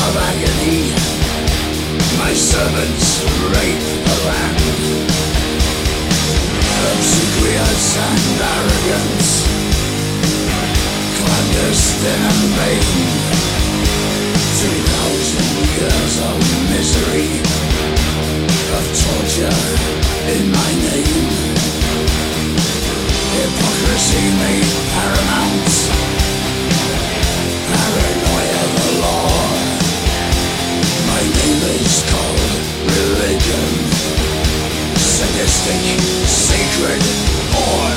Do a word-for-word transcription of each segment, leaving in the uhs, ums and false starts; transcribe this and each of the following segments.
of agony. My servants rape the land. Obsequious and arrogant, clandestine and vain. Two thousand years of misery, of torture in my name. Hypocrisy made paramount, paranoia the law. My name is called religion, sadistic, sacred, or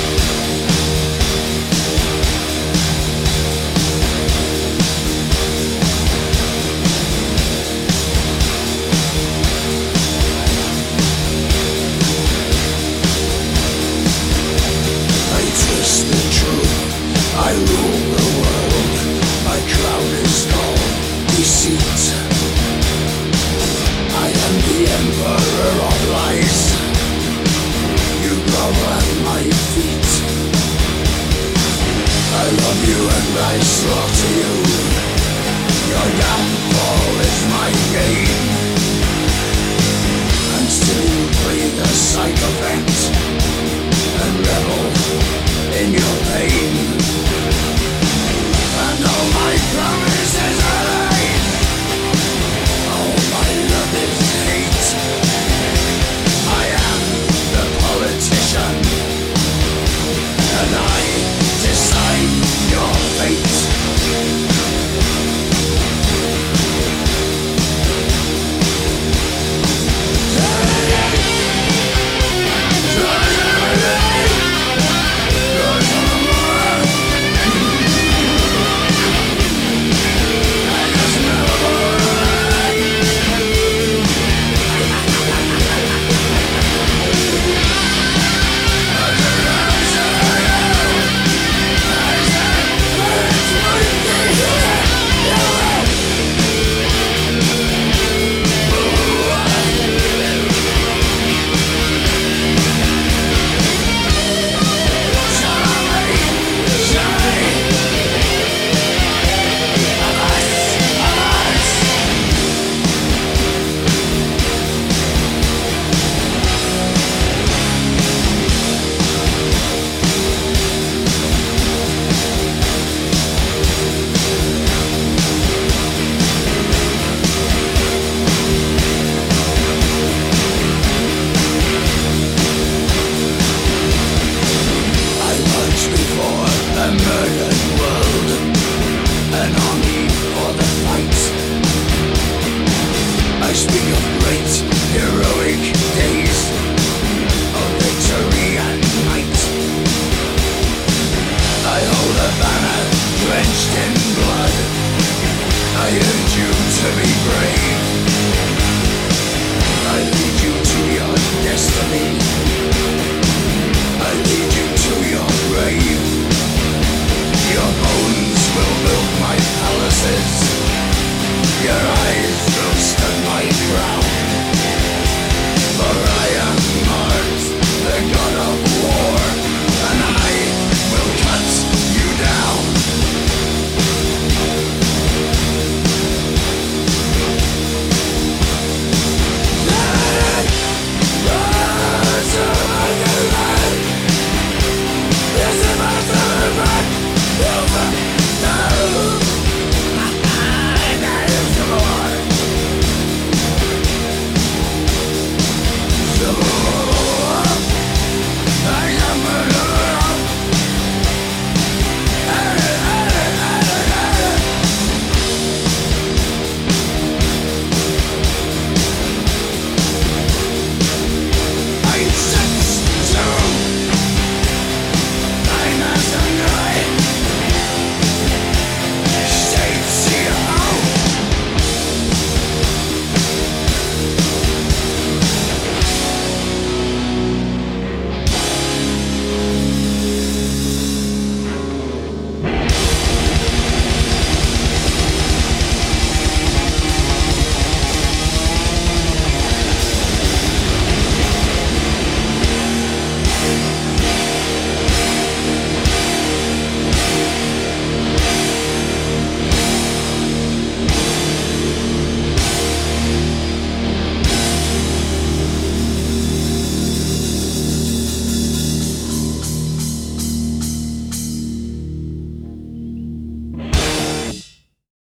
I rule the world, my crown is called deceit. I am the emperor of lies, you grovel at my feet. I love you and I slaughter you, your downfall is my gain. And still you breathe a sycophant and revel in your pain.